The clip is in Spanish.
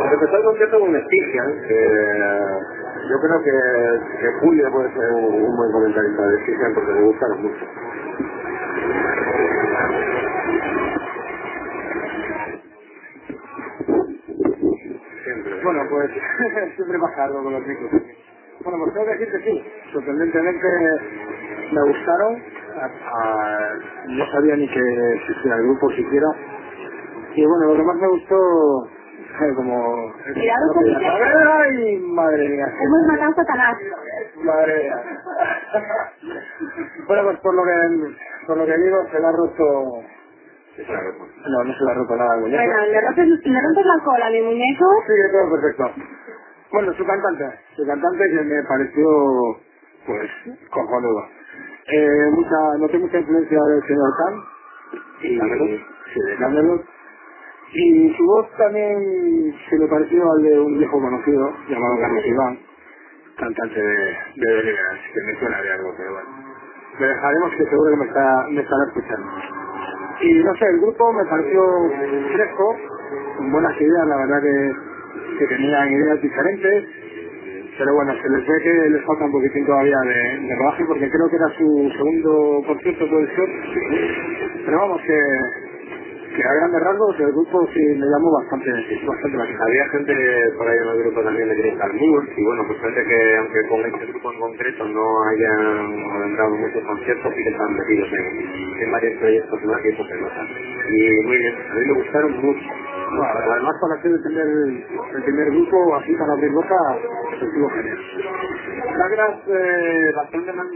empezó el concierto con Stygian, que yo creo que Julio puede ser un buen comentarista de Stygian porque me gustaron mucho. Siempre. Bueno, pues siempre pasa algo con los discos. Bueno, pues tengo que decir que sí, sorprendentemente me gustaron. No sabía ni que existía el grupo siquiera. Y bueno, lo que más me gustó como... Cuidado con mi ¡Ay, madre mía! Hemos matado a Satanás. Madre mía. Bueno, pues por lo que digo, se le ha roto... No, no se le ha roto nada al muñeco. Bueno, le rompes la cola a mi muñeco. Sí, todo perfecto. Bueno, su cantante que me pareció, pues, cojonudo. Noté mucha influencia del señor Khan y de Camelot. Y su voz también se le pareció al de un viejo conocido llamado Carlos Iván, cantante de Deliverance, que me suena de algo, pero bueno. Le dejaremos, que seguro que me estará escuchando. Y no sé, el grupo me pareció fresco, con buenas ideas, la verdad que tenían ideas diferentes, pero bueno, se les ve que les falta un poquitín todavía de rodaje, porque creo que era su segundo concierto, puede ser. Pero vamos, que a grandes rasgos el grupo sí me llamó bastante la atención. Había gente por ahí en el grupo también de Crystal Moore, y bueno, pues gente que aunque con este grupo en concreto no hayan dado muchos conciertos, sí que están metidos en varios proyectos en la que eso se nota. Y muy bien, a mí me gustaron mucho. Bueno, además para hacer el primer grupo, así para abrir boca, estuvo genial. Sagras bastante más